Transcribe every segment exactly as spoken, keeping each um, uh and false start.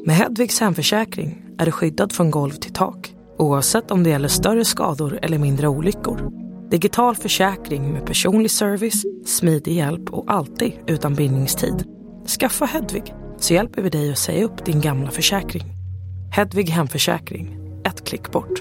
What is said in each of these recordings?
Med Hedvigs hemförsäkring är du skyddad från golv till tak, oavsett om det gäller större skador eller mindre olyckor. Digital försäkring med personlig service, smidig hjälp och alltid utan bindningstid. Skaffa Hedvig så hjälper vi dig att säga upp din gamla försäkring. Hedvig hemförsäkring, ett klick bort.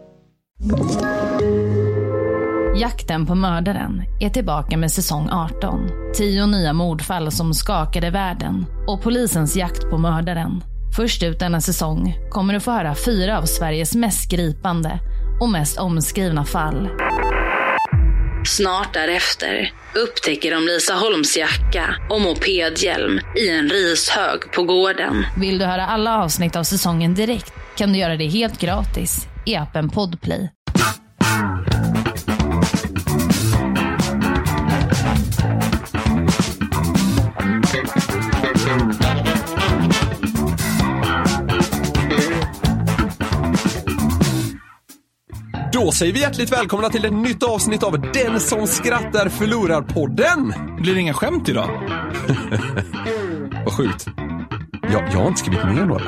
Jakten på mördaren är tillbaka med säsong arton. Tio nya mordfall som skakade världen och polisens jakt på mördaren. Först ut denna säsong kommer du få höra fyra av Sveriges mest gripande och mest omskrivna fall. Snart därefter upptäcker de Lisa Holms jacka och mopedhjälm i en rishög på gården. Vill du höra alla avsnitt av säsongen direkt kan du göra det helt gratis i appen Podplay. Då säger vi hjärtligt välkomna till ett nytt avsnitt av Den som skrattar förlorar-podden. Blir det inga skämt idag? Vad sjukt. Jag, jag har inte skrivit ner några.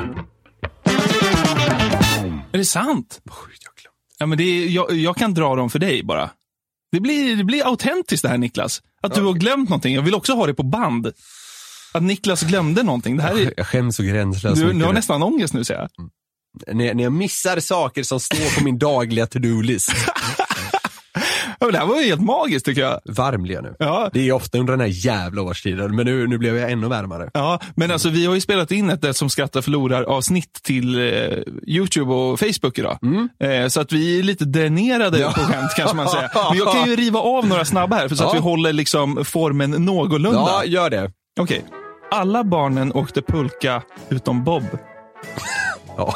Är det sant? Vad sjukt, jag glömt. Ja, men det är, jag, jag kan dra dem för dig bara. Det blir, det blir autentiskt det här, Niklas. Att ja. Du har glömt någonting. Jag vill också ha det på band. Att Niklas glömde någonting. Det här är... Jag skäms så gränslöst. Du, du har nästan ångest nu, säger jag. Mm. När, när jag missar saker som står på min dagliga to-do-list. Ja, det här var ju helt magiskt, tycker jag. Varmliga nu. Ja. Det är ofta under den här jävla årstiden. Men nu, nu blev jag ännu varmare. Ja, men alltså vi har ju spelat in ett Det som skrattar förlorar avsnitt till eh, YouTube och Facebook idag. Mm. Eh, så att vi är lite dränerade ja. på skämt, kanske man säger. Men jag kan ju riva av några snabba här. För så ja. att vi håller liksom formen någorlunda. Ja, gör det. Okej. Okay. Alla barnen åkte pulka utom Bob. Ja.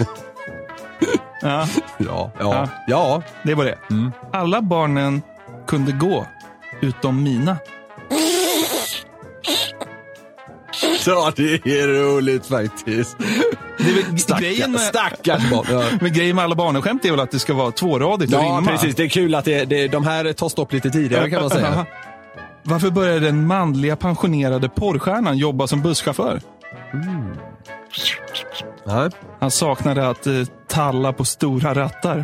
Ja. Ja, ja, ja. Det var det. Mm. Alla barnen kunde gå utom Mina. Ja, det är roligt faktiskt. Det är väl, Stackar, grejen med, stackars barn. Ja. Men grejen med alla barnskämt är väl att det ska vara tvåradigt och ja, rimma. precis. Det är kul att det, det, de här tar stopp lite tidigare, kan man säga. Varför började den manliga pensionerade porrstjärnan jobba som busschaufför? Mm. Nej. Han saknade att eh, talla på stora rattar.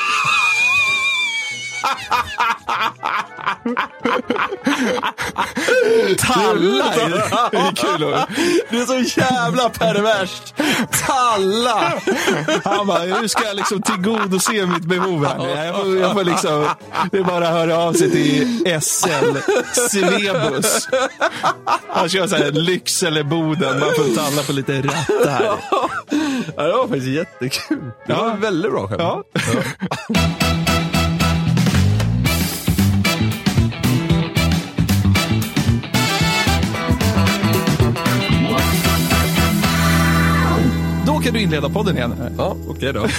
Talla är det är kul. Det är så jävla perverst. Talla. Han bara, hur ska jag liksom tillgodose mitt behov här? Jag får, jag får liksom, det är bara att höra av sig till S L Svebus. Han kör så här Lycksele Boden. Man får talla på lite rattar. Ja, det var faktiskt jättekul. Det var ja. väldigt bra skämt. Ja. Ja. Då kan du inleda podden igen. Ja, okej okay då.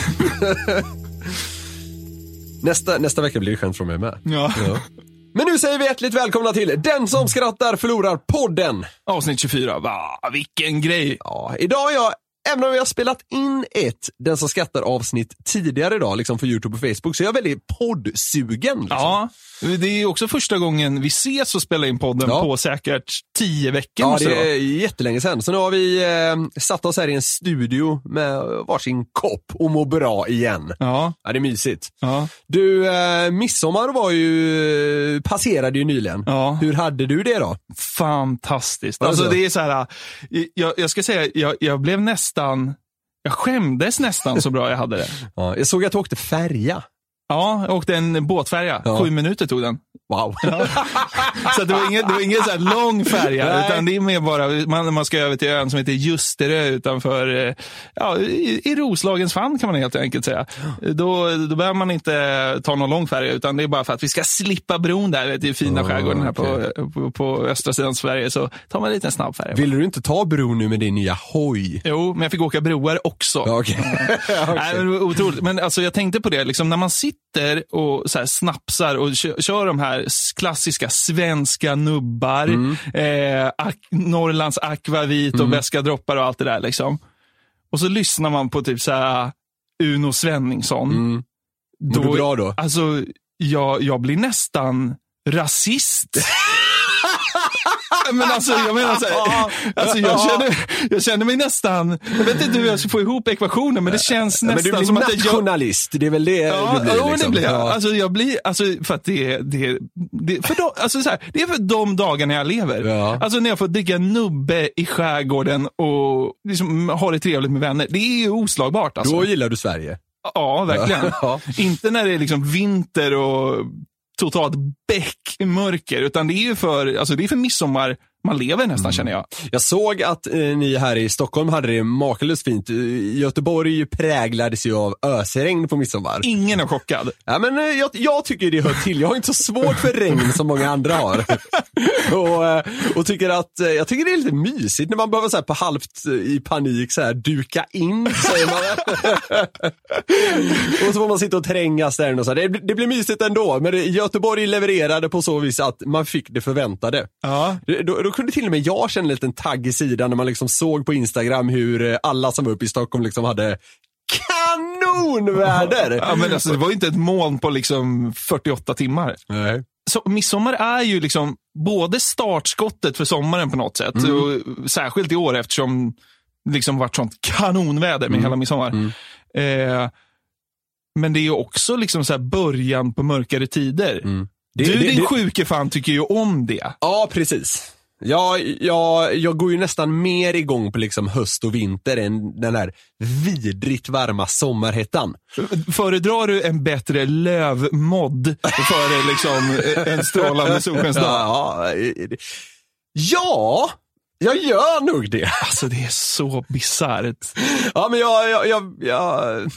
nästa, nästa vecka blir det skämt från mig med. Ja. Ja. Men nu säger vi hjärtligt välkomna till Den som skrattar förlorar podden. Avsnitt tjugofyra. Va, vilken grej. Ja, idag har jag, även om vi har spelat in ett Den som skrattar avsnitt tidigare idag, liksom för YouTube och Facebook, så är jag väldigt poddsugen. Liksom. Ja, det är också första gången vi ses och spelar in podden ja. på säkert tio veckor. Ja, det är jättelänge sedan. Så nu har vi eh, satt oss här i en studio med varsin kopp och må bra igen. Ja. Ja, det är mysigt. Ja. Du, eh, midsommar var ju, passerade ju nyligen. Ja. Hur hade du det då? Fantastiskt. Alltså det är så här, jag, jag ska säga, jag, jag blev nästan, jag skämdes nästan så bra jag hade det. Ja, jag såg att du åkte färja. Ja, jag åkte en båtfärja. Ja. Sju minuter tog den. Wow. Ja. Så det var ingen, det var ingen så här lång färja. Nej. Utan det är mer bara, man, man ska över till ön som heter Ljusterö utanför, ja, i, i Roslagens famn kan man helt enkelt säga. Då, då behöver man inte ta någon lång färja, utan det är bara för att vi ska slippa bron där i fina oh, skärgården här okay. på, på, på östra sidan Sverige, så tar man en liten snabb färja. Vill du inte ta bron nu med din nya hoj? Jo, men jag fick åka broar också. Ja, okay. okay. Nej, men det var otroligt. Men alltså jag tänkte på det, liksom när man sitter och så här snapsar och kör, kör de här klassiska svenska nubbar, mm. eh, ak- Norrlands akvavit och mm. beska droppar och allt det där liksom. Och så lyssnar man på typ så här Uno Svenningsson. Mm. Då, då bra då? Alltså, jag, jag blir nästan rasist. Men alltså, jag menar så här, alltså jag känner, jag känner mig nästan, jag vet inte hur jag ska få ihop ekvationen, men det känns nästan men du blir som att jag... nationalist, det är väl det ja, du blir ja, liksom. det blir jag. Ja. Alltså jag blir, alltså för att det är, det är, det, för de, alltså så här, det är för de dagarna jag lever. Ja. Alltså när jag får dricka nubbe i skärgården och liksom ha det trevligt med vänner, det är ju oslagbart alltså. Då gillar du Sverige. Ja, verkligen. Ja. Inte när det är liksom vinter och totalt bäckmörker, utan det är ju för, alltså det är för midsommar man lever nästan, mm. känner jag. Jag såg att eh, ni här i Stockholm hade det makalöst fint. Göteborg präglades ju av ösregn på midsommar. Ingen är chockad. Ja, men eh, jag, jag tycker det hör till. Jag har inte så svårt för regn som många andra har. och, eh, och tycker att, eh, jag tycker det är lite mysigt när man behöver så här, på halvt eh, i panik så här, duka in, säger man. Och så får man sitta och trängas där och så här. Det, det blir mysigt ändå, men det, Göteborg levererade på så vis att man fick det förväntade. Ja. Det, då, då kunde till och med jag känna en liten tagg i sidan när man liksom såg på Instagram hur alla som var uppe i Stockholm liksom hade kanonväder. Ja, men alltså, det var ju inte ett moln på liksom fyrtioåtta timmar. Nej. Så midsommar är ju liksom både startskottet för sommaren på något sätt. Mm. Och särskilt i år eftersom det liksom varit sånt kanonväder med mm. hela midsommar. Mm. Eh, men det är ju också liksom så här början på mörkare tider. Mm. Det, du, det, din det, sjuke fan, tycker ju om det. Ja, precis. Ja, jag, jag går ju nästan mer igång på liksom höst och vinter än den här vidrigt varma sommarhettan. Föredrar du en bättre lövmodd för liksom en strålande solskensdag? Ja, ja, jag gör nog det. Alltså det är så bizarrt. Ja, men jag... jag, jag, jag...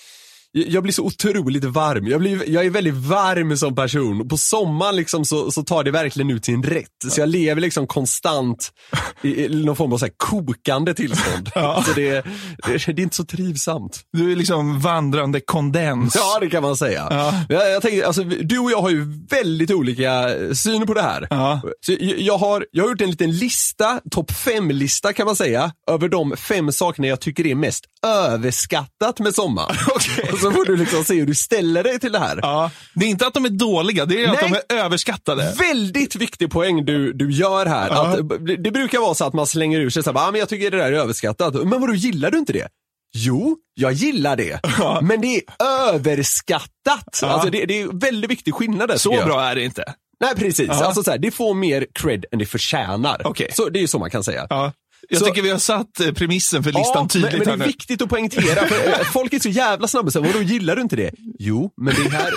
Jag blir så otroligt varm. Jag, blir, jag är väldigt varm som person. På sommaren liksom så, så tar det verkligen ut sin rätt. Så jag lever liksom konstant i, i någon form av så här kokande tillstånd. Ja. Så det, det, det är inte så trivsamt. Du är liksom vandrande kondens. Ja, det kan man säga. Ja. Jag, jag tänker, alltså, du och jag har ju väldigt olika syn på det här. Ja. Så jag, jag, har, jag har gjort en liten lista, topp fem-lista kan man säga, över de fem sakerna jag tycker är mest överskattat med sommar. Okej. Så får du liksom se hur du ställer dig till det här. Ja, det är inte att de är dåliga, det är Nej. att de är överskattade. Väldigt viktig poäng du, du gör här. Ja. Att, det brukar vara så att man slänger ur sig så här, ah, men jag tycker det där är överskattat. Men vadå, gillar du inte det? Jo, jag gillar det. Ja. Men det är överskattat. Ja. Alltså det, det är väldigt viktig skillnad där. Så bra är det inte. Nej, precis. Ja. Alltså så här, det får mer cred än det förtjänar. Okay. Så det är så man kan säga. Ja. Jag så, tycker vi har satt premissen för listan ja, tydligt. Men, men det är nu. viktigt att poängtera, för folk är så jävla snabba. Så, vadå, gillar du inte det? Jo, men det här...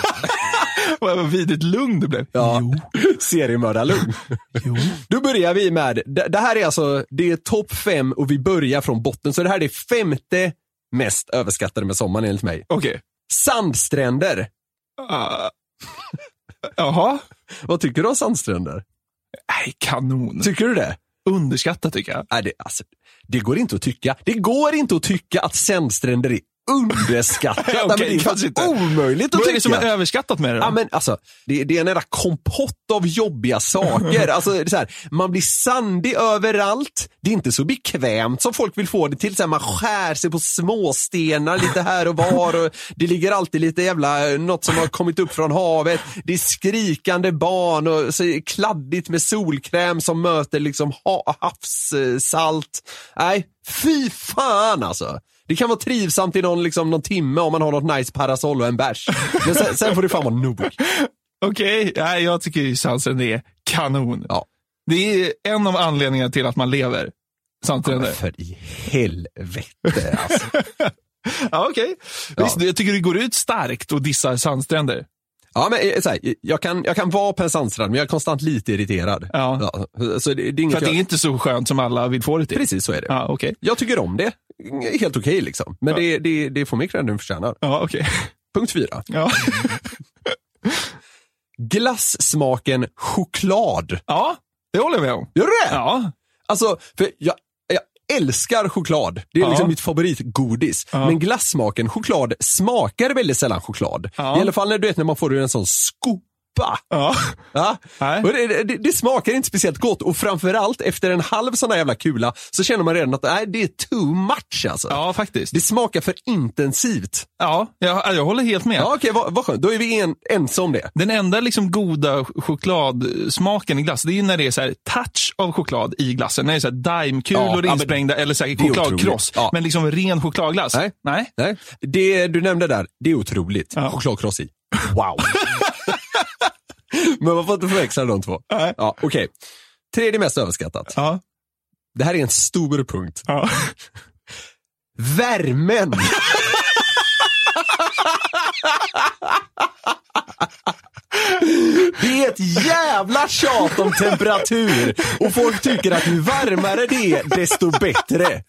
Vad vidrigt lugn det blev. Ja, seriemördarlugn. Jo. Då börjar vi med, det, det här är alltså, det är topp fem och vi börjar från botten. Så det här är femte mest överskattade med sommaren enligt mig. Okej. Okay. Sandstränder. Uh, jaha. Vad tycker du om sandstränder? Nej, kanon. Tycker du det? Underskattat tycker jag. Nej, det, alltså, det går inte att tycka. Det går inte att tycka att sandstränder är underskattat. Okay, men det är faktiskt omöjligt att tycka. Vad är det som är överskattat med det då? Ja, men alltså, det, det är en jävla kompott av jobbiga saker. Alltså, det är så här, man blir sandig överallt. Det är inte så bekvämt som folk vill få det till. Så här, man skär sig på småstenar lite här och var. Och det ligger alltid lite jävla något som har kommit upp från havet. Det är skrikande barn och så kladdigt med solkräm som möter liksom ha- havssalt. Nej, fy fan alltså. Det kan vara trivsamt i någon, liksom, någon timme om man har något nice parasoll och en bärs. Men sen, sen får det fan vara nog. Okej, okay. Ja, jag tycker ju Sandstränder är kanon. Ja. Det är en av anledningarna till att man lever. Sandstränder. Ja, för i helvete alltså. Ja, okej. Okay. Ja. Jag tycker det går ut starkt och dissar Sandstränder. Ja, men så här, jag, kan, jag kan vara på en sandstrand, men jag är konstant lite irriterad. Ja. Ja, så det, det är inget För att jag... det är inte så skönt som alla vill få det till. Precis, så är det. Ja, okay. Jag tycker om det. Helt okej okay, liksom. Men ja. det, det, det får mig cred den förtjänar. Ja, okej. Okay. Punkt fyra. Ja. Glassmaken choklad. Ja, det håller jag med om. Gör du det? Ja. Alltså, för jag, jag älskar choklad. Det är ja. liksom mitt favoritgodis. Ja. Men glassmaken choklad smakar väldigt sällan choklad. Ja. I alla fall när du vet när man får en sån sko Ja. Ja. Och det, det, det smakar inte speciellt gott, och framförallt efter en halv sån här jävla kula så känner man redan att nej, det är too much alltså. Ja, faktiskt. Det smakar för intensivt. Ja, jag, jag håller helt med. Ja, okej, vad, vad skönt. Då är vi en, ense om det. Den enda liksom goda chokladsmaken i glass, det är ju när det är så här touch av choklad i glassen. När det är så här daimkulor ja, insprängda eller så här chokladkross. Ja. Men liksom ren chokladglass. Nej. Nej. Nej. Det du nämnde där, det är otroligt. Ja. Chokladkross i. Wow. Men man får inte förväxla de två. Nej. Ja, okej. Okay. Tredje mest överskattat. Ja. Det här är en stor punkt. Ja. Värmen. Det är ett jävla tjat om temperatur, och folk tycker att ju varmare det är, desto bättre.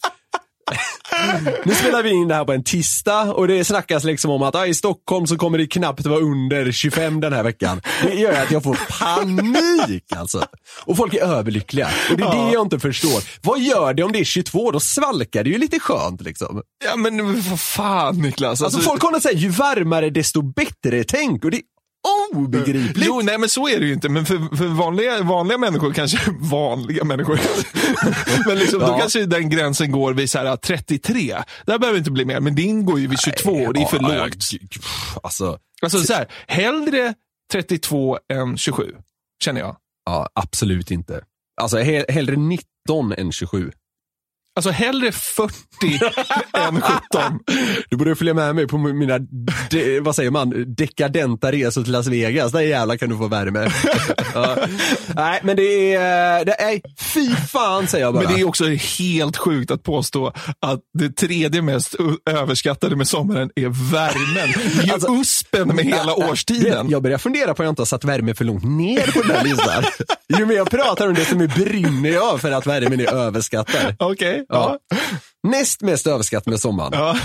Nu spelar vi in det här på en tisdag, och det snackas liksom om att ah, i Stockholm så kommer det knappt vara under tjugofem den här veckan. Det gör att jag får panik alltså. Och folk är överlyckliga. Och det är ja. det jag inte förstår. Vad gör det om det är tjugotvå? Då svalkar det ju lite skönt liksom. Ja men vad fan, Niklas. Alltså, alltså folk kommer att säga ju varmare desto bättre, tänk. Och det obegripligt. Jo, nej men så är det ju inte. Men för, för vanliga, vanliga människor, kanske vanliga människor. Men liksom, ja. då kanske den gränsen går vid så här trettiotre. Där behöver det inte bli mer. Men din går ju vid tjugotvå, nej, och det är för ja, lågt. Ja, alltså, alltså så här, hellre trettiotvå än tjugosju, känner jag. Ja, absolut inte. Alltså he- hellre nitton än tjugosju. Alltså hellre fyrtio än sjutton. Du borde följa med mig på mina, de, vad säger man, dekadenta resor till Las Vegas. Där jävla kan du få värme. Ja. Nej, men det är, det är, fy fan säger jag bara. Men det är också helt sjukt att påstå att det tredje mest överskattade med sommaren är värmen. Det är alltså, uspen med hela årstiden. Jag börjar fundera på att jag inte har satt värme för långt ner på den här listan. Ju mer jag pratar om det, som är brinner jag för att värmen är överskattad. Okej. Okay. Ja. Näst mest överskatt med sommaren. Ja.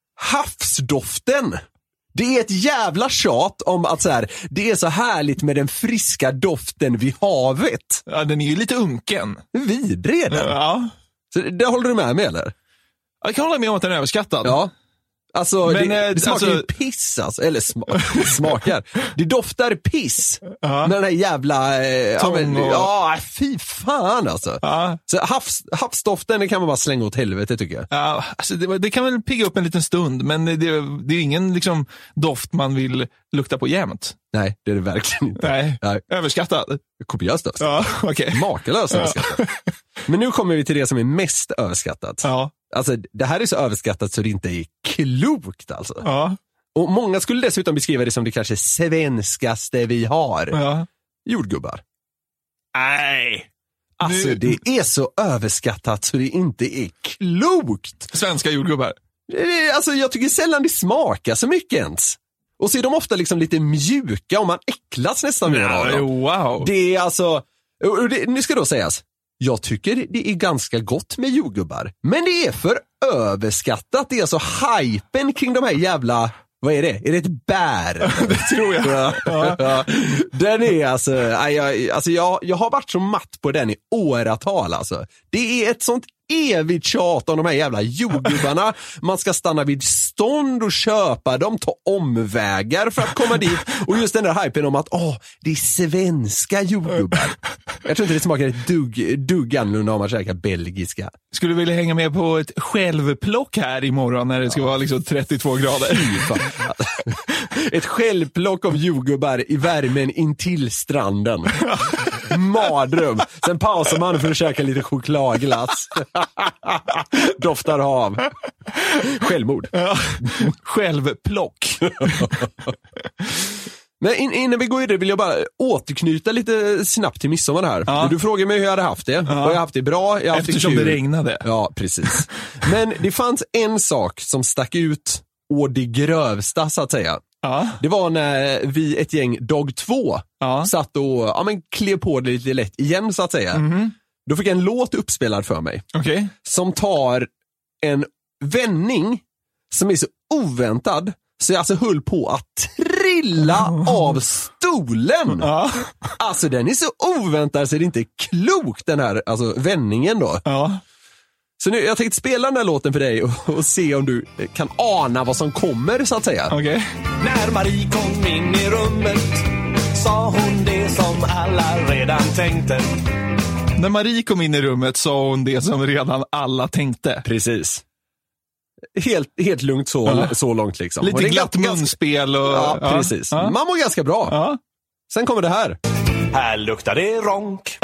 Havsdoften. Det är ett jävla tjat om att så här, det är så härligt med den friska doften vid havet. Ja, den är ju lite unken. Vidrig är den. Ja. Så det håller du med mig eller? Jag kan hålla med om att den är överskattad. Ja. Alltså, men, det, det smakar alltså, ju piss alltså. Eller sma- smakar. Det doftar piss. Ja. Med den här jävla eh, ja, men, och... ja, fy fan alltså. Ja. Så havs, havsdoften, det kan man bara slänga åt helvete tycker jag. Ja, alltså det, det kan väl pigga upp en liten stund, men det, det är ingen liksom doft man vill lukta på jämt. Nej, det är det verkligen inte. Nej, Nej. Överskattad. Kopiöst överskattat. Ja, okay. Makalöst överskattat. Ja. Men nu kommer vi till det som är mest överskattat. Ja. Alltså, det här är så överskattat så det inte är klokt alltså. Ja. Och många skulle dessutom beskriva det som det kanske svenskaste vi har. Ja. Jordgubbar. Nej. Alltså nu... det är så överskattat så det inte är klokt. Svenska jordgubbar. Alltså jag tycker sällan det smakar så mycket ens. Och så är de ofta liksom lite mjuka och man äcklas nästan mer av dem. Wow. Det är alltså, och det, nu ska då sägas, jag tycker det är ganska gott med jordgubbar. Men det är för överskattat. Det är alltså hypen kring de här jävla, vad är det? Är det ett bär? Det tror jag. Ja. Ja. Den är alltså, jag, alltså jag, jag har varit så matt på den i åratal alltså. Det är ett sånt evigt tjat om de här jävla jordgubbarna. Man ska stanna vid stånd och köpa dem, ta omvägar för att komma dit. Och just den där hypen om att åh, det är svenska jordgubbar. Jag tror inte det smakar ett dugg, dugg annorlunda om man käkar belgiska. Skulle du vilja hänga med på ett självplock här imorgon när det ska ja. vara liksom trettiotvå grader? Ett självplock av jordgubbar i värmen intill stranden. Madrum. Sen pausar man för att käka lite chokladglass. Doftar hav. Självmord. Ja. Självplock. Men in, innan vi går i det vill jag bara återknyta lite snabbt till midsommar här. Ja. Du frågar mig hur jag hade haft det. Ja. Och jag har haft det bra. Jag har haft Eftersom det, det regnade. Ja, precis. Men det fanns en sak som stack ut och det grövsta så att säga. Ja. Det var när vi ett gäng dag två ja. satt och ja, men klev på det lite lätt igen så att säga. Mm-hmm. Då fick jag en låt uppspelad för mig. Okay. Som tar en vändning som är så oväntad så jag alltså höll på att trilla av stolen. Ja. Alltså den är så oväntad så det är inte klokt den här alltså, vändningen då. Ja. Så nu, jag tänkte spela den här låten för dig och, och se om du kan ana vad som kommer så att säga. Okay. När Marie kom in i rummet sa hon det som alla redan tänkte. När Marie kom in i rummet sa hon det som redan alla tänkte. Precis. Helt, helt lugnt så, ja. så långt liksom. Lite glatt munspel. Och, ja, ja, precis. Ja. Man mår ganska bra. Ja. Sen kommer det här. Här luktar det ronk.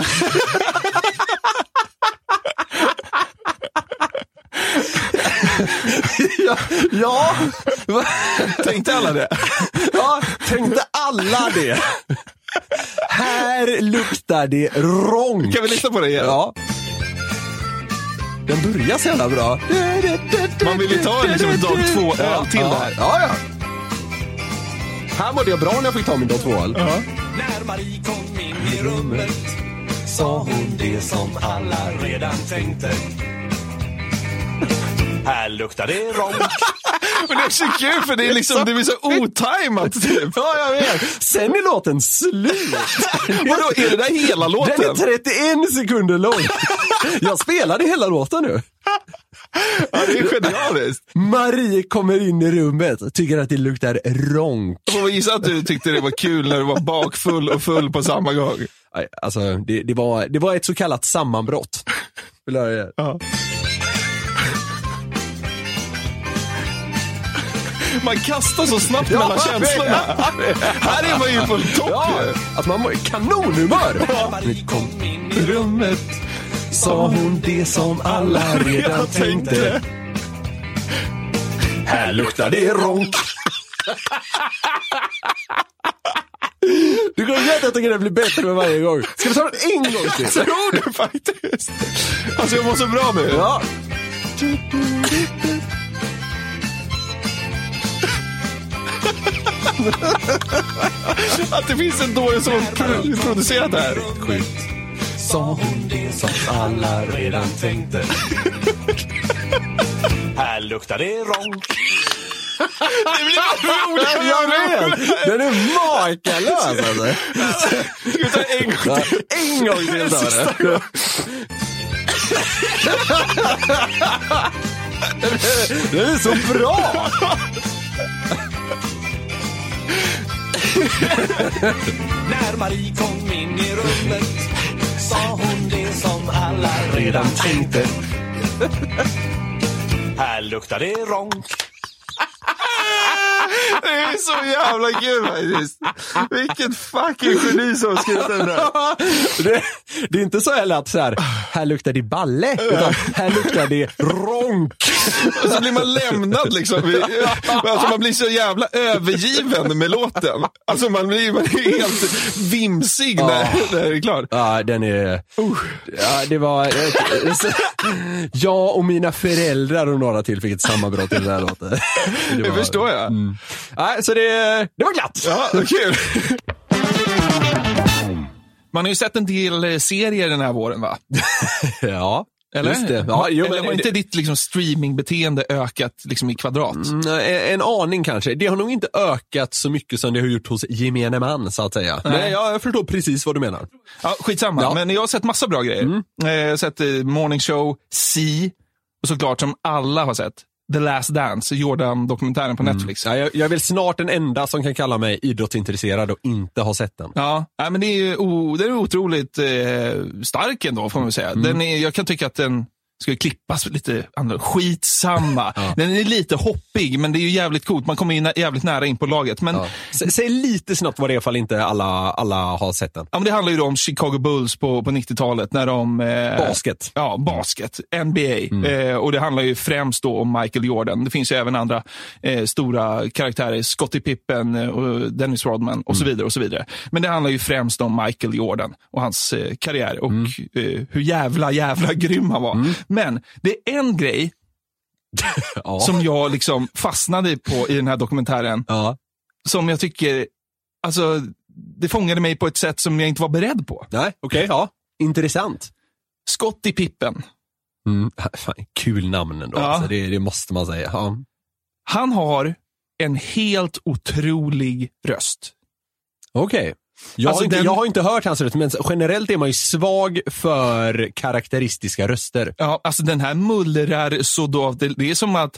ja, ja. Tänkte alla det? Ja, tänkte alla det. Här luktar det ronk. Kan vi lyssna på det igen? Ja. Den börjar så jävla bra. Man vill ju ta liksom dag två öl till ja. det här. Ja, ja. Här mådde jag bra när jag fick ta min dag två öl. Ja. När Marie kom in i rummet sa hon det som alla redan tänkte. Här luktar det ronk. Men det är så kul för det är liksom det blir så otajmat typ. Ja, jag vet. Sen är låten slut. Vadå, är det där hela låten? Den är trettioen sekunder lång. Jag spelade hela låten nu. Ja, det är genialiskt. Marie kommer in i rummet och tycker att det luktar ronk. Jag får gissa att du tyckte det var kul när du var bakfull och full på samma gång. Alltså, det, det, var, det var ett så kallat sammanbrott. Vill du höra det? Ja. Man kastar så snabbt ja, mellan känslorna. Här är man ju på topp. Ja, att man mår kanonhumör. Marie kom in i rummet sa hon det som alla redan tänkte. Här luktar det ronk. Du kommer att jag tycker det blir bättre med varje gång. Ska vi ta det en gång till? Jag tror det faktiskt. Alltså jag mår så bra nu. Ja. Att det finns en dåre som har producerat det här. Sjukt. sa hon det som alla redan tänkte. Här luktar det ronk. Det blir roligt. Jag vet. Den är makalös alltså. Ska vi ta en gång till? En gång till då. Det är så bra. När Marie kom in i rummet sa hon det som alla redan tänkte. Här luktar det ronk. Det är så jävla kul faktiskt. Vilket fucking geni som har skrivit den där. det, det är inte så heller att så här, här luktar det balle, utan här luktar det ronk. Och så blir man lämnad liksom. Alltså man blir så jävla övergiven med låten. Alltså man blir, man är helt vimsig när, ja. när det är klart. Ja, den är... Uh. Ja, det var... Jag och mina föräldrar och några till fick ett sammanbrott i den här låten. Det, det var, förstår jag. Mm. Ja, så det, det var glatt. Ja, det kul. Man har ju sett en del serier den här våren, va? Ja. Eller? Just det. Ja, jo, Eller men har det, inte ditt liksom, streamingbeteende ökat liksom, i kvadrat? Mm, en, en aning kanske. Det har nog inte ökat så mycket som det har gjort hos gemene man, så att säga. Nej. Men jag förstår precis vad du menar. Ja, skitsamma. Ja. Men jag har sett massa bra grejer. Mm. Jag har sett uh, Morning Show, C och såklart som alla har sett The Last Dance, Jordan-dokumentären på Netflix. Mm. Ja, jag, jag är väl snart den enda som kan kalla mig idrottsintresserad och inte ha sett den. Ja, ja men det är ju o, det är otroligt eh, stark ändå, får man säga. Mm. Den är, jag kan tycka att den ska klippas lite andra. Skitsamma. Ja. Den är lite hoppig, men det är ju jävligt coolt. Man kommer in jävligt nära in på laget. Men... Ja. S- säg lite snabbt vad det är, ifall inte alla, alla har sett den. Ja, men det handlar ju då om Chicago Bulls på, på nittiotalet. När de, eh, basket. Ja, basket. N B A. Mm. Eh, och det handlar ju främst då om Michael Jordan. Det finns ju även andra eh, stora karaktärer. Scottie Pippen och Dennis Rodman och mm. så vidare och så vidare. Men det handlar ju främst om Michael Jordan och hans eh, karriär. Och mm. eh, hur jävla, jävla grym han var. Mm. Men det är en grej ja. som jag liksom fastnade på i den här dokumentären. Ja. Som jag tycker, alltså det fångade mig på ett sätt som jag inte var beredd på. Nej, okej, okay, ja. Intressant. Scottie Pippen. Mm, fan, kul namn ändå, ja. alltså, det, det måste man säga. Ja. Han har en helt otrolig röst. Okej. Okay. Jag, alltså har inte, den... jag har inte hört hans röst, men generellt är man ju svag för karaktäristiska röster. Ja, alltså den här mullrar så då, det, det är som att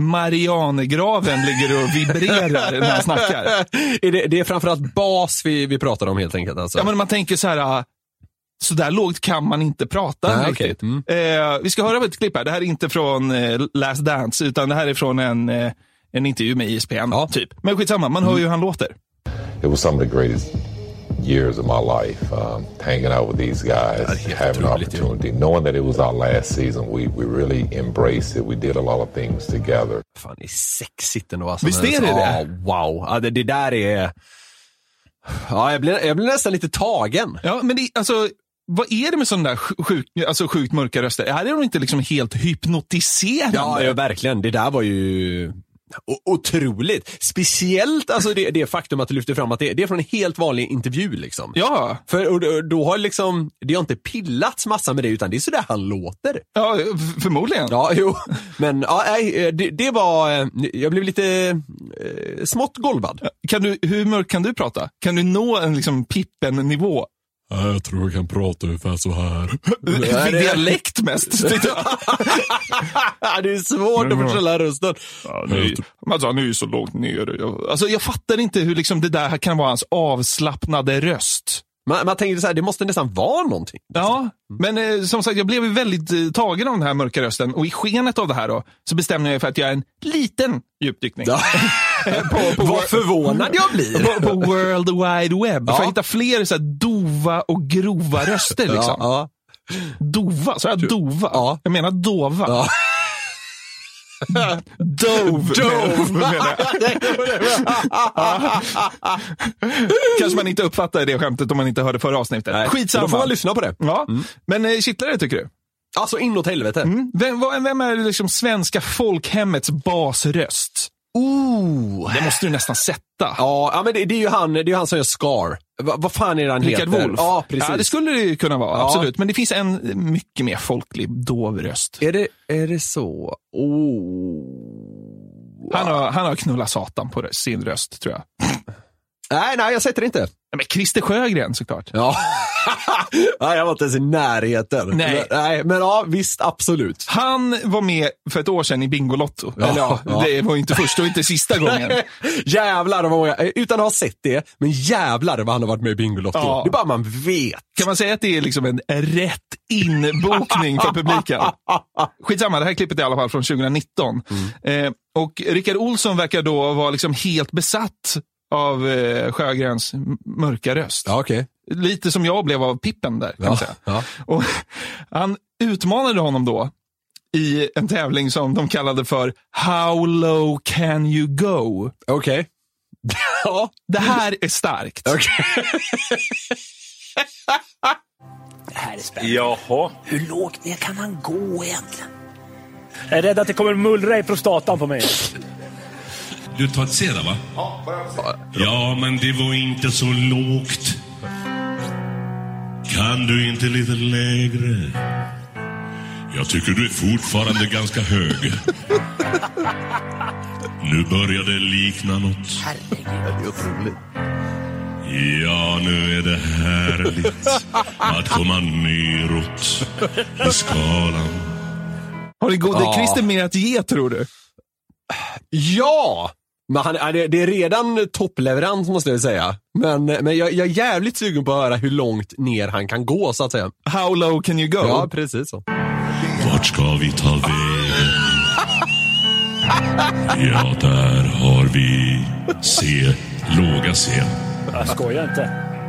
Marianegraven ligger och vibrerar när han snackar. är det, det är framförallt bas vi, vi pratar om helt enkelt. Alltså. Ja, men man tänker så här, så där lågt kan man inte prata. Nej, riktigt. okay. mm. eh, vi ska höra ett klipp här. Det här är inte från eh, Last Dance, utan det här är från en, eh, en intervju med E S P N. Ja. Typ. Men skitsamma, man hör ju hur han låter. It was some of the greatest years of my life, um, hanging out with these guys, having an opportunity, knowing that it was our last season. We we really embraced it. We did a lot of things together. Fan, det är sexigt ändå. Alltså. Visst är det det? Oh, wow, ja, det, det där är... Ja, jag blir, jag blir nästan lite tagen. Ja, men det, alltså... Vad är det med sådana där sjuk, alltså sjukt mörka röster? Är de inte liksom helt hypnotiserande? Ja, ja, verkligen. Det där var ju... otroligt. Speciellt alltså det, det faktum att du lyfter fram att det, det är från en helt vanlig intervju liksom. Ja. För och, då har liksom, det har inte pillats massa med det utan det är så där han låter. Ja, förmodligen. Ja, jo. Men ja, nej, det, det var, jag blev lite eh, smått golvad. Kan du, hur mörkt kan du prata? Kan du nå en liksom Pippen-nivå? Jag tror jag kan prata ungefär så här. Fick dialekt mest. Det är svårt att förställa rösten. Ja, ni, alltså, han är ju så lågt ner. Alltså, jag fattar inte hur liksom det där kan vara hans avslappnade röst. Man, man tänker så här, det måste nästan vara någonting. Ja, men eh, som sagt, jag blev ju väldigt eh, tagen av den här mörka rösten. Och i skenet av det här då, så bestämde jag för att göra en liten djupdykning. Ja. på, på Vad förvånad jag blir. På, på World Wide Web. Ja. För att hitta fler så här dova och grova röster liksom. Ja, ja. Dova, så jag dova? Ja. Jag menar dova. Ja. Dove. Dove menar jag. Kanske man inte uppfattar det skämtet om man inte hörde förra avsnittet. Nej. Skitsamma. Då får man lyssna på det. Ja. Mm. Men eh, kittlar det tycker du? Alltså inåt helvete. Mm. Vem, vem är liksom svenska folkhemmets basröst? Oh. Det måste du nästan sätta. Ja, ja men det, det är ju han, det är ju han som gör Scar. Va, vad fan är det han Richard heter? Wolff. Ja, precis. Ja, det skulle det ju kunna vara, Ja. absolut. Men det finns en mycket mer folklig dov röst. Är det, är det så? Oh. Han har, han har knullat satan på sin röst, tror jag. Nej, nej, jag sätter det inte. Ja, men Christer Sjögren såklart. Ja. Nej, jag var inte ens i närheten. Nej. Men, nej, men ja, visst, absolut. Han var med för ett år sedan i Bingolotto. Ja, Eller ja, ja. det var ju inte första och inte sista gången. Jävlar vad många, utan att ha sett det, men jävlar vad han har varit med i Bingolotto. Ja. Det är bara man vet. Kan man säga att det är liksom en rätt inbokning för publiken? Skitsamma, det här klippet är i alla fall från tjugonitton. Mm. Eh, och Rickard Olsson verkar då vara liksom helt besatt av eh, Sjögrens mörka röst. Ja, okej. Okay. Lite som jag blev av Pippen där, kan ja, man säga. Ja. Och han utmanade honom då i en tävling som de kallade för How low can you go? Okej. Okay. Ja, det här är starkt. Okej. Det här är spännande. Jaha. Hur lågt ner kan han gå egentligen? Jag är rädd att det kommer mullra i prostatan på mig. Du tar ett C där, va? Ja, ja, men det var inte så lågt. Kan du inte lite lägre? Jag tycker du är fortfarande ganska hög. Nu börjar det likna något. Herregud, det är otroligt. Ja, nu är det härligt att komma neråt i skalan. Har det gode ja. Christer mer att ge, tror du? Ja! Men han, det är redan toppleverans måste jag säga. Men, men jag, jag är jävligt sugen på att höra hur långt ner han kan gå så att säga. How low can you go? Ja, precis så. Vart ska vi ta vägen? Ja, där har vi C, låga C. Jag skojar inte.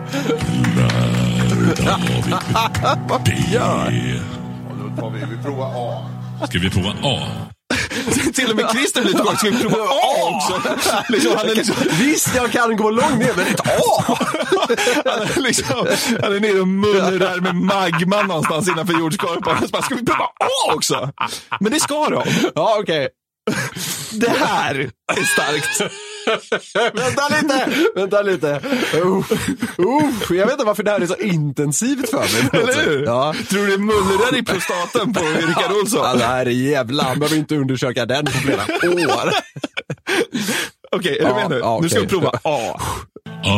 Där, där har vi B. Ja. Då tar vi, vi provar A. Ska vi prova A? Till och med Christer lite gång. Ska vi prova A också? Liksom, han är liksom... Visst, jag kan gå långt ner, men inte A! Han är, liksom, han är nere och mullrar med magma någonstans innanför jordskorpan. Ska vi prova A också? Men det ska de. Ja, okej. Okay. Det här är starkt. Vänta lite, vänta lite. Uff, uff. Jag vet inte varför det här är så intensivt för mig. Eller hur? Ja. Tror du det mullrar i prostaten på Rickard Olsson? Ja, det här är jävla. Man behöver inte undersöka den på flera år. Okej, okay, är du med nu? Ja, okay. Nu ska vi prova A. A.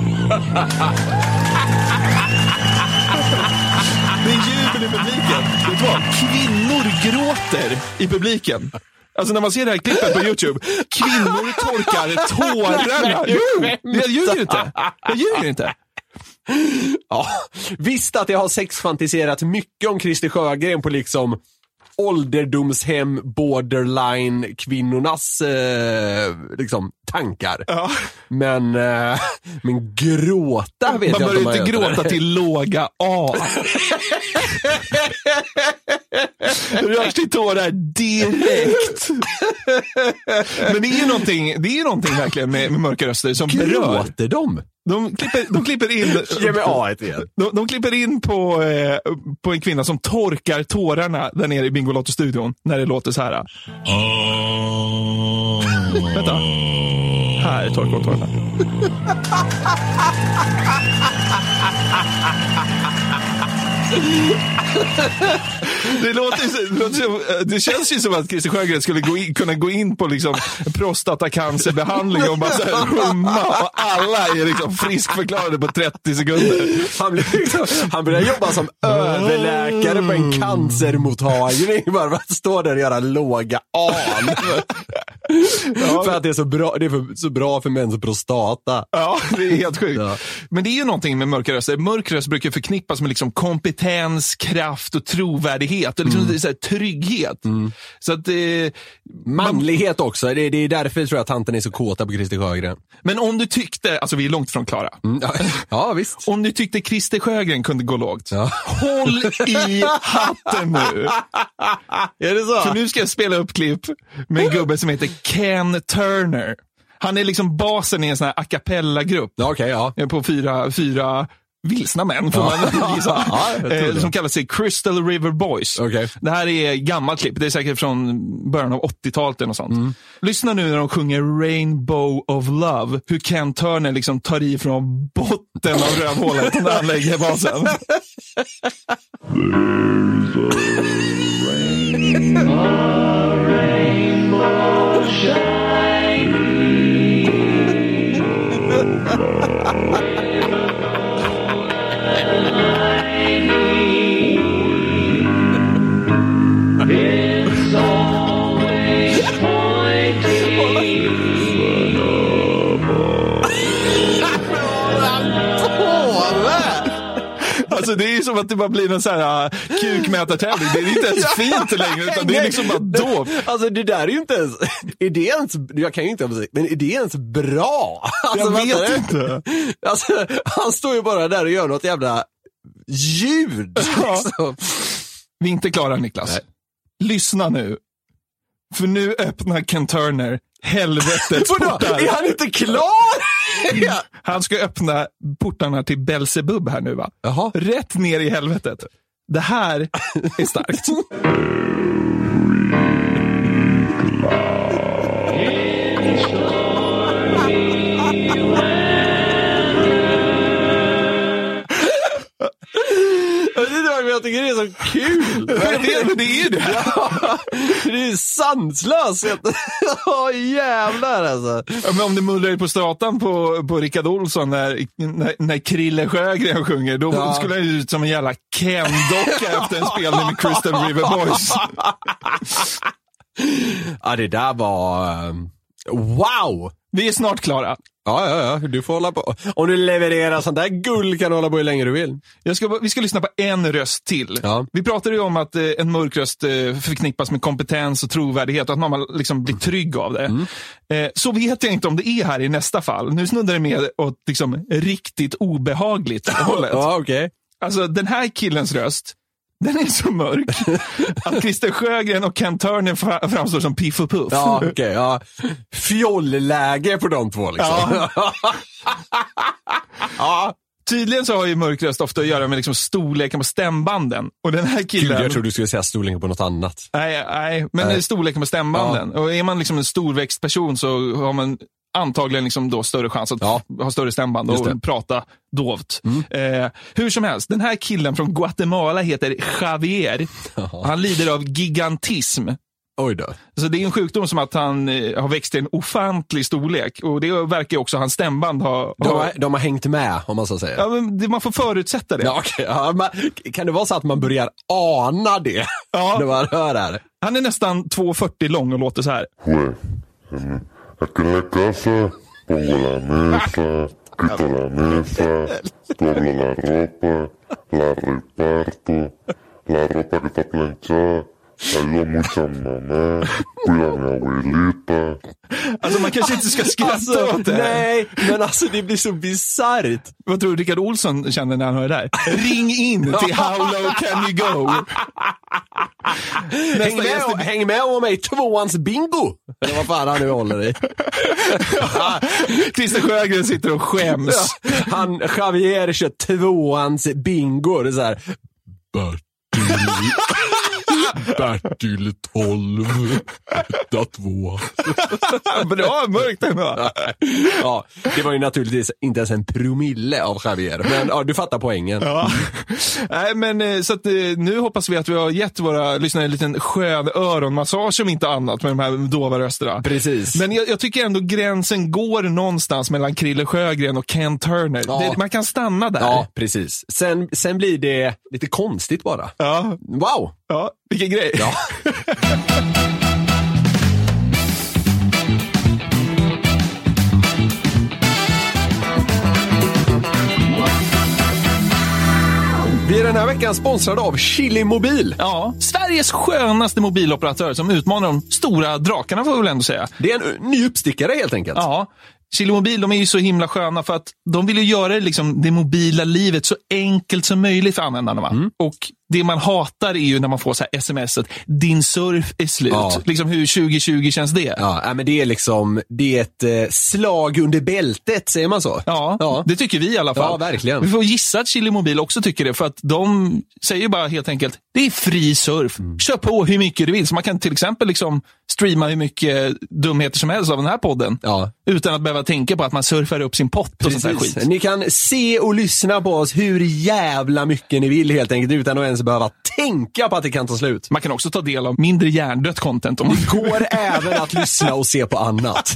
Det är jubel i publiken. Det är vet du vad? Kvinnor gråter i publiken. Alltså när man ser det här klippet på YouTube, kvinnor torkar tårarna. Jo, jag ljuger inte. Jag ljuger inte. Ja, visst att jag har sexfantiserat mycket om Christer Sjögren på liksom ålderdomshem, borderline kvinnornas eh, liksom tankar. Ja. Men eh, men gråta vet man jag inte. Man börjar inte gråta till låga A. Rörs till tårar direkt. Men det är ju någonting, det är ju någonting verkligen med, med mörka röster som berör. Gråter de? De klipper, de klipper in Ge mig A ett igen. De, de klipper in på, eh, på en kvinna som torkar tårarna där nere i Bingolotto-studion när det låter så här. Oh. Vänta. Här torkar hon tårarna. Det, låter, det, låter, det känns ju som att Christer Sjögren skulle gå in, kunna gå in på liksom prostatacancerbehandling och bara så här rumma och alla är liksom friskförklarade på trettio sekunder. Han, liksom, han börjar jobba som överläkare på en cancermottagning bara för att stå där och göra låga an. Ja. För att det är så bra, det är för, så bra för mäns prostata. Ja, det är helt sjukt. Ja. Men det är ju någonting med mörka röster. Mörk röst brukar förknippas med liksom kompetens, kraft och trovärdighet och liksom mm. så här, trygghet. Mm. Så att, eh, manlighet man... också. Det, det är därför tror jag att tanten är så kåta på Christer Sjögren. Men om du tyckte, alltså vi är långt från klara. Mm. Ja, ja, visst. Om du tyckte Christer Sjögren kunde gå lågt. Ja. Håll i hatten nu. Är det så? För nu ska jag spela upp klipp med en gubbe som heter Ken Turner. Han är liksom basen i en sån här a cappella-grupp. Ja, okay, ja. På fyra, fyra vilsna män får ja. man visa. Ja, eh, som kallar sig Crystal River Boys. Okay. Det här är gammalt klipp. Det är säkert från början av åttiotalet och sånt. Mm. Lyssna nu när de sjunger Rainbow of Love. Hur Ken Turner liksom tar i från botten av rövhålet när han lägger basen. Rainbow It's always pointing. Alltså det är ju som att det bara blir en sån här uh, kukmätartävling. Det är inte ens fint längre utan det är liksom bara dåp. Alltså det där är ju inte ens, är det ens, jag kan ju inte säga, men är det ens bra? Alltså, jag vet inte. Alltså han står ju bara där och gör något jävla ljud. Ja. Liksom. Vi är inte klara, Niklas. Nej. Lyssna nu. För nu öppnar Ken Turner helvetets portar. Är han inte klar? Han ska öppna portarna till Belzebub här nu, va? Jaha. Rätt ner i helvetet. Det här är starkt. Jag tycker det är så kul. Jag vet, men det är ju det. Ja, det är sanslöst. Åh, jävlar alltså. Ja, men om det mullrar på stratan på, på Rickard Olsson när, när, när Krille Sjögren sjunger, då ja. skulle han ju ut som en jävla Ken-docka efter en spelning med Crystal River Boys. Ja, det där var... Um, wow! Vi är snart klara. Ja, ja, ja. Du får hålla på. Om du levererar sånt där guld kan du hålla på hur länge du vill. Jag ska, vi ska lyssna på en röst till. Ja. Vi pratade ju om att eh, en mörk röst eh, förknippas med kompetens och trovärdighet och att man liksom blir trygg av det. Mm. Eh, så vet jag inte om det är här i nästa fall. Nu snuddar det med åt liksom riktigt obehagligt hållet. Ja, okej. Okay. Alltså den här killens röst, den är så mörk att Christer Sjögren och Ken Turner framstår som Piff och Puff. Ja, okej. Okay, ja. Fjolläge på de två liksom. Ja. Ja. Tydligen så har ju mörk röst ofta att göra med liksom storleken på stämbanden. Och den här killen... Gud, jag tror du skulle säga storleken på något annat. Nej, nej men nej. Storleken på stämbanden. Ja. Och är man liksom en storväxt person så har man antagligen liksom då större chans att ja. ha större stämband och prata dovt. Mm. Eh, hur som helst, den här killen från Guatemala heter Javier. Ja. Han lider av gigantism. Oj då. Så det är en sjukdom som att han eh, har växt till en ofantlig storlek. Och det verkar ju också hans stämband ha... De har, de har hängt med, om man så säger. Ja, men det, man får förutsätta det. Ja, okay. Ja, man, kan det vara så att man börjar ana det ja. när man hör det här? Han är nästan två fyrtio lång och låter så här. Quito la mesa, doblo la ropa, la reparto, la ropa que está planchada, ayudo mucho a mamá, cuida a mi abuelita. Alltså man kanske inte ska skratta alltså, åt det. Nej, men alltså det blir så bizarrt. Vad tror du Rickard Olsson känner när han hör det där? Ring in till How Low Can You Go? Häng med, och, häng med om mig tvåans bingo. Eller vad fan han nu håller i. Christer Sjögren sitter och skäms. Ja, han, Javier kör tvåans bingo. Det är så här. Bertil. Bertil tolv. Etta två. Bra, mörkt ändå. Ja, det var ju naturligtvis inte ens en promille av Javier. Men ja, du fattar poängen. Ja. Nej, men så att nu hoppas vi att vi har gett våra lyssnare en liten skön öronmassage om inte annat med de här dova rösterna. Precis. Men jag, jag tycker ändå gränsen går någonstans mellan Krille Sjögren och Ken Turner. Ja. Det, man kan stanna där. Ja, precis. Sen, sen blir det lite konstigt bara. Ja. Wow. Ja, vilken grej. Ja. Vi är den här veckan sponsrade av Chili Mobil. Ja, Sveriges skönaste mobiloperatör som utmanar de stora drakarna får vi väl ändå säga. Det är en ny uppstickare helt enkelt. Ja. Chili Mobil, de är ju så himla sköna för att de vill ju göra det, liksom, det mobila livet så enkelt som möjligt för användarna. Va? Mm. Och det man hatar är ju när man får så här smset, din surf är slut. Ja. Liksom hur tjugo tjugo känns det? Ja, men det är liksom, det är ett eh, slag under bältet, säger man så? Ja, ja, det tycker vi i alla fall. Ja, verkligen. Vi får gissa att Chili Mobil också tycker det, för att de säger bara helt enkelt, det är fri surf. Mm. Kör på hur mycket du vill. Så man kan till exempel liksom streama hur mycket dumheter som helst av den här podden. Ja. Utan att behöva tänka på att man surfar upp sin pott och sånt där skit. Ni kan se och lyssna på oss hur jävla mycket ni vill helt enkelt, utan att ens behöva tänka på att det kan ta slut. Man kan också ta del av mindre hjärndött content. Om man... Det går även att lyssna och se på annat.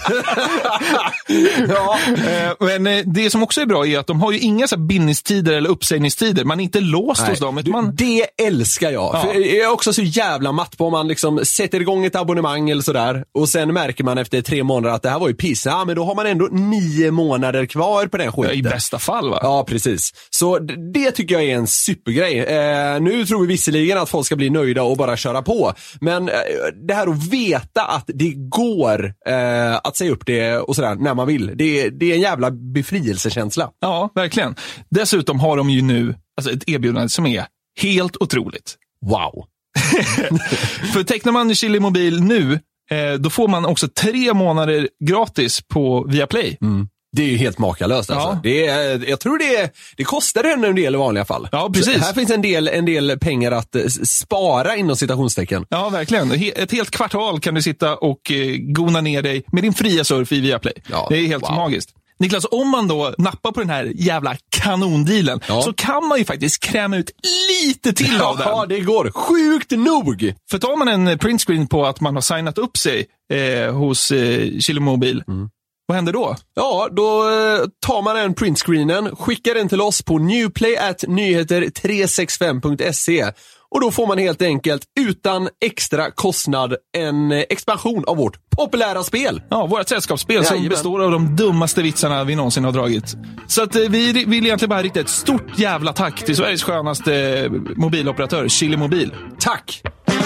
Ja, men det som också är bra är att de har ju inga så här bindningstider eller uppsägningstider. Man är inte låst Nej, hos dem. Du, man... Det älskar jag. Ja. För jag är också så jävla matt på om man liksom sätter igång ett abonnemang eller sådär och sen märker man efter tre månader att det här var ju piss. Ja, men då har man ändå nio månader kvar på den skiten. Ja, i bästa fall, va? Ja, precis. Så det tycker jag är en supergrej. Eh, nu tror vi visserligen att folk ska bli nöjda och bara köra på. Men eh, det här att veta att det går eh, att säga upp det och sådär när man vill. Det, det är en jävla befrielsekänsla. Ja, verkligen. Dessutom har de ju nu alltså ett erbjudande som är helt otroligt. Wow. För tecknar man Chili Mobil nu, eh, då får man också tre månader gratis på Viaplay. Mm. Det är ju helt makalöst alltså. Ja. Det är, jag tror det, det kostar en del i vanliga fall. Ja, precis. Så här finns en del, en del pengar att spara inom citationstecken. Ja, verkligen. Ett helt kvartal kan du sitta och eh, gona ner dig med din fria surf i Viaplay. Ja. Det är helt wow. magiskt. Niklas, om man då nappar på den här jävla kanondealen ja. så kan man ju faktiskt kräma ut lite till ja, av den. Ja, det går. Sjukt nog! För tar man en printscreen på att man har signat upp sig eh, hos eh, Chili Mobil, mm. vad händer då? Ja, då eh, tar man den printscreenen, skickar den till oss på newplay at nyheter tre sex fem punkt se. Och då får man helt enkelt utan extra kostnad en expansion av vårt populära spel. Ja, vårt sällskapsspel ja, som jajamän. består av de dummaste vitsarna vi någonsin har dragit. Så att vi vill egentligen bara rikta ett stort jävla tack till Sveriges skönaste mobiloperatör, Chili Mobil. Tack!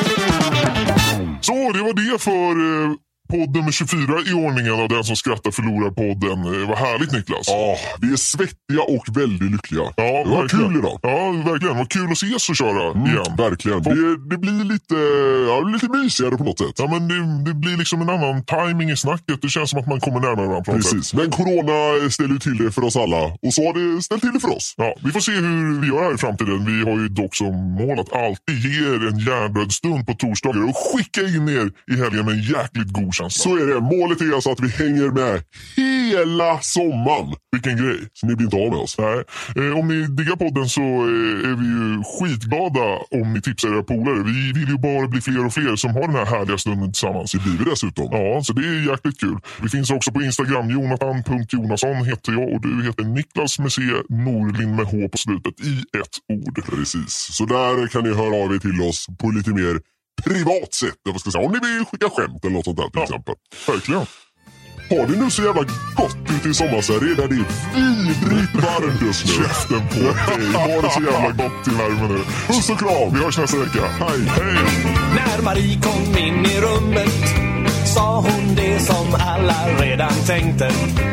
Så, det var det för... Eh... podd nummer tjugofyra i ordningen av Den som skrattar förlorar podden. Vad härligt, Niklas. Ja, vi är svettiga och väldigt lyckliga. Ja, det var verkligen. kul idag. Ja, verkligen. Vad kul att ses och köra mm, igen. Verkligen. Det, det blir lite, ja, lite mysigare på något sätt. Ja, men det, det blir liksom en annan timing i snacket. Det känns som att man kommer närmare varandra på något Precis. sätt. Men corona ställer ju till det för oss alla. Och så har det ställt till det för oss. Ja, vi får se hur vi gör här i framtiden. Vi har ju dock som mål att alltid ge er en hjärndöd stund på torsdagar och skicka in er i helgen med en jäkligt god känsla. Så är det. Målet är alltså att vi hänger med hela sommaren. Vilken grej, så ni blir inte av med oss. Nej. Eh, om ni diggar podden så eh, är vi ju skitglada om ni tipsar era polare. Vi vill ju bara bli fler och fler som har den här härliga stunden tillsammans. Det blir vi dessutom. Ja, så det är jäkligt kul. Vi finns också på Instagram. Jonathan punkt Jonasson heter jag och du heter Niklas med C. Norlind med H på slutet i ett ord. Precis. Så där kan ni höra av er till oss på lite mer privat sätt. Jag ska säga, om ni vill skicka skämt eller något sånt där till ja, exempel. Verkligen. Har det nu så jävla gott ute i sommarsverige där det är vidrigt varmt just nu. Käften på dig. Har det så jävla gott i värmen nu. Puss och kram. Vi hörs nästa vecka. Hej, hej. När Marie kom in i rummet sa hon det som alla redan tänkte.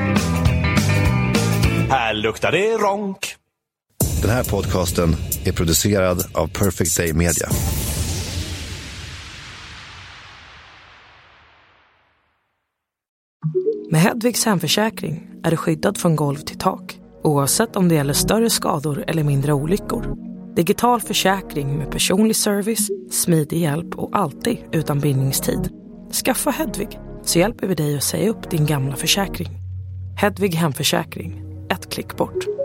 Här luktar det ronk. Den här podcasten är producerad av Perfect Day Media. Med Hedvigs hemförsäkring är du skyddad från golv till tak, oavsett om det gäller större skador eller mindre olyckor. Digital försäkring med personlig service, smidig hjälp och alltid utan bindningstid. Skaffa Hedvig så hjälper vi dig att säga upp din gamla försäkring. Hedvig hemförsäkring, ett klick bort.